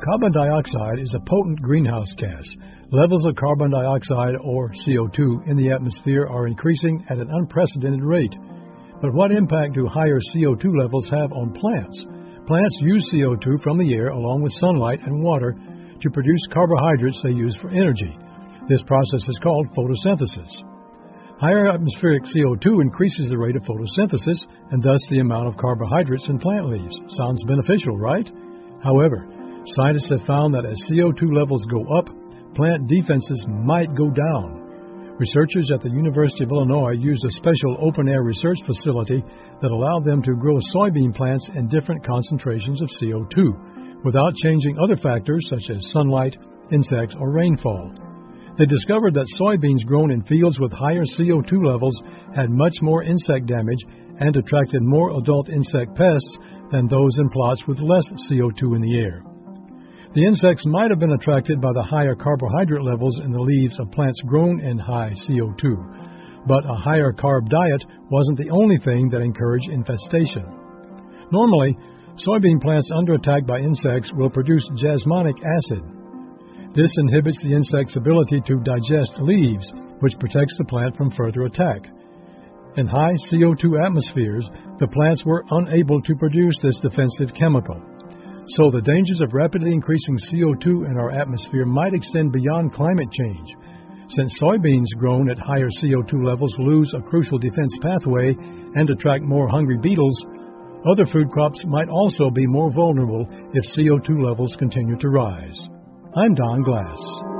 Carbon dioxide is a potent greenhouse gas. Levels of carbon dioxide, or CO2, in the atmosphere are increasing at an unprecedented rate. But what impact do higher CO2 levels have on plants? Plants use CO2 from the air along with sunlight and water to produce carbohydrates they use for energy. This process is called photosynthesis. Higher atmospheric CO2 increases the rate of photosynthesis and thus the amount of carbohydrates in plant leaves. Sounds beneficial, right? However, scientists have found that as CO2 levels go up, plant defenses might go down. Researchers at the University of Illinois used a special open-air research facility that allowed them to grow soybean plants in different concentrations of CO2 without changing other factors such as sunlight, insects, or rainfall. They discovered that soybeans grown in fields with higher CO2 levels had much more insect damage and attracted more adult insect pests than those in plots with less CO2 in the air. The insects might have been attracted by the higher carbohydrate levels in the leaves of plants grown in high CO2, but a higher carb diet wasn't the only thing that encouraged infestation. Normally, soybean plants under attack by insects will produce jasmonic acid. This inhibits the insect's ability to digest leaves, which protects the plant from further attack. In high CO2 atmospheres, the plants were unable to produce this defensive chemical. So the dangers of rapidly increasing CO2 in our atmosphere might extend beyond climate change. Since soybeans grown at higher CO2 levels lose a crucial defense pathway and attract more hungry beetles, other food crops might also be more vulnerable if CO2 levels continue to rise. I'm Don Glass.